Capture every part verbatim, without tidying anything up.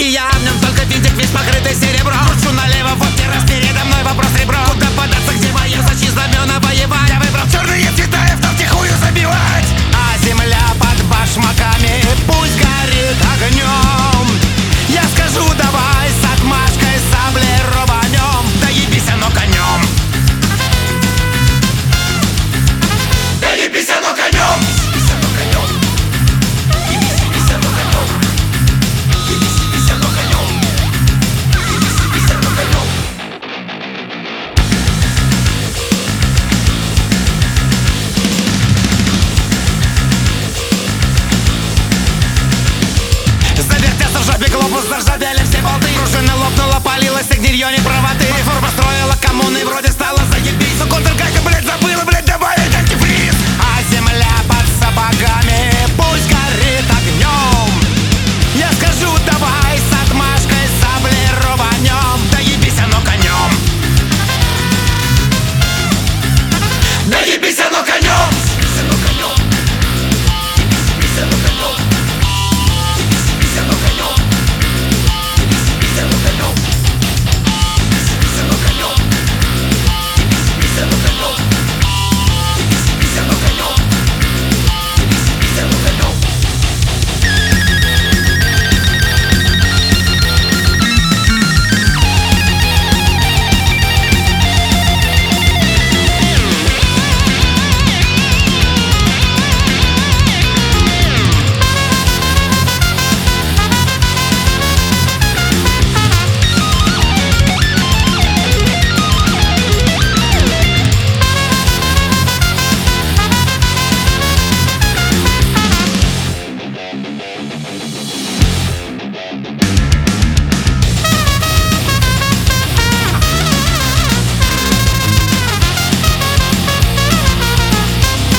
я, в нем только винтик весь покрытый серебром. Кручу налево, вот террас, передо мной вопрос ребро. Куда податься, где боюсь, за чьи знамена воевать? Я выбрал черные цвета и вдох втихую забивать. А земля под башмаками пусть горит огнем. Я скажу, давай с отмашкой саблей рубанем. Да ебись оно конем. Да ебись оно конем. Ебись оно конем. Ебись, ебись оно конем. Ебись, ебись оно конем. Ебись, ебись оно конем. Завертелся в жопе глобус, заржавели все болты. Пружина лопнула, палилась, и гнилье не правоты. Форма строила коммуны, вроде стала заебись. Но контргайка, блядь, забыла, блядь, добавить антифриз. А земля под сапогами пусть горит огнем. Я скажу, давай с отмашкой саблей рубанем. Да ебись оно конем. Да ебись оно конем. Ебись оно конем. Ебись, ебись оно конем.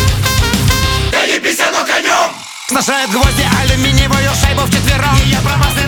Сношает гвозди алюминиевую шайбу вчетвером. Ее промазали